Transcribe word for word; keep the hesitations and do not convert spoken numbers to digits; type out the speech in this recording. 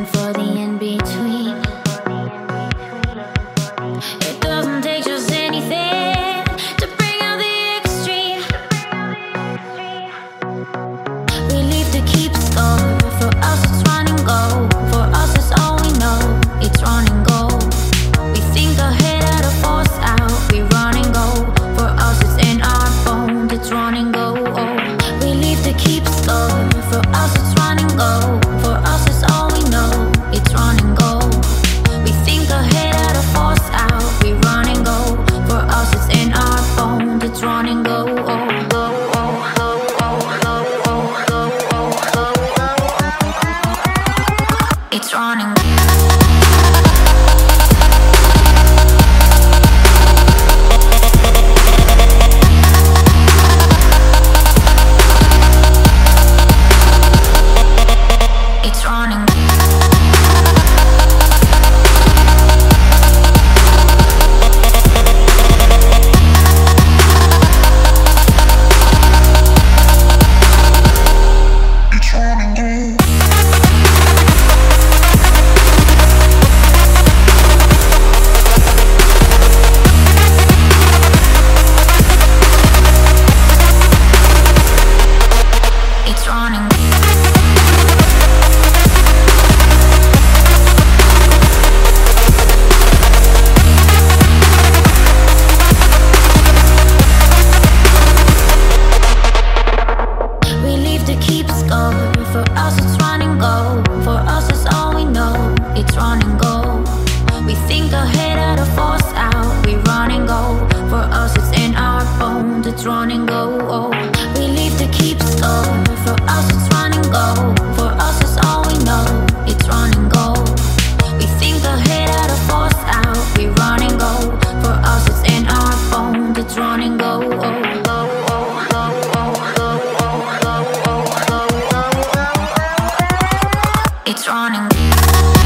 for the in between. It doesn't take just anything to bring out the extreme. We leave to keep score. For us, it's run and go. For us, it's all we know. It's run and go. We think ahead at a force out. We run and go. For us, it's in our bones. It's run and go. Oh. We leave to keep score. For us, it's run and go. For us, it's all we know. It's run and go. We think ahead at a force out. We run and go. For us, it's in our bones. It's run and go. Oh, go, oh, oh, oh, oh, oh, oh, oh, oh. It's run and go. It's running. It's running. We leave to keep score. For us, it's run and go. For us, it's all we know. It's run and go. We think ahead at a force out. We run and go. For us, it's in our bones. It's run and go. Oh. We leave to keep score. For us, it's run and go. For us, it's all we know. It's run and go. We think ahead at a force out. We run and go. For us, it's in our bones. It's run and go. Oh, oh, oh, oh, oh, oh, oh, oh, oh, oh, oh. It's running.